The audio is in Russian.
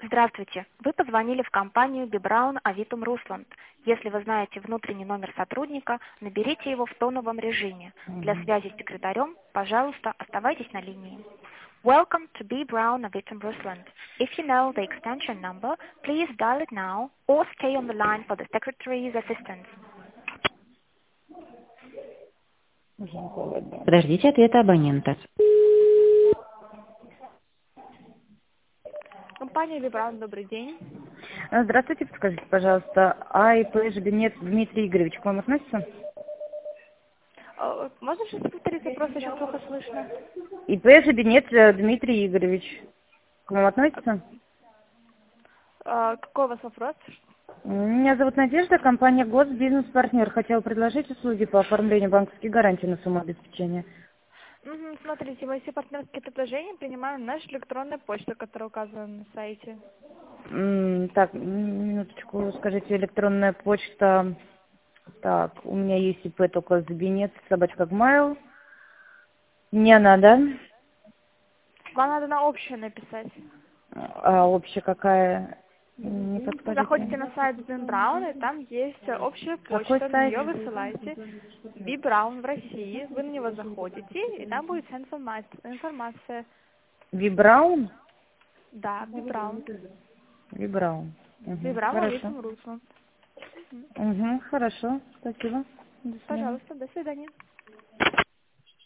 Здравствуйте. Вы позвонили в компанию Бибраун Авитум Русланд. Если вы знаете внутренний номер сотрудника, наберите его в тоновом режиме. Для Мгм. связи с секретарем, пожалуйста, оставайтесь на линии. Welcome to B. Brown Avitum Rusland. If you know the extension number, please dial it now or stay on the line for the secretary's assistance. Подождите ответа абонента. Компания Бибраун, добрый день. Здравствуйте, подскажите, пожалуйста, ИП Жбинец Дмитрий Игоревич к вам относится? Можно сейчас повторить вопрос, очень плохо слышно? ИП Жбинец Дмитрий Игоревич к вам относится? Какой у вас вопрос? Меня зовут Надежда, компания Госбизнес-партнер. Хотела предложить услуги по оформлению банковских гарантий на сумму обеспечения. Смотрите, мы все партнерские предложения принимаем на нашу электронную почту, которая указана на сайте. Так, минуточку, скажите, электронная почта. Так, у меня есть ИП только Забинец, собачка Gmail. Не она, да? Вам надо на общее написать. А общая какая? Не Заходите подскажете? на сайт Бибраун, и там есть общая Какой почта, на сайт? нее высылаете Бибраун в России, вы на него заходите, и там будет вся информация. Вибраун? Да, Бибраун. Вибраун. Угу. Бибраун Хорошо. Авитум Русланд. Угу. Хорошо. Спасибо. До свидания. Пожалуйста, до свидания.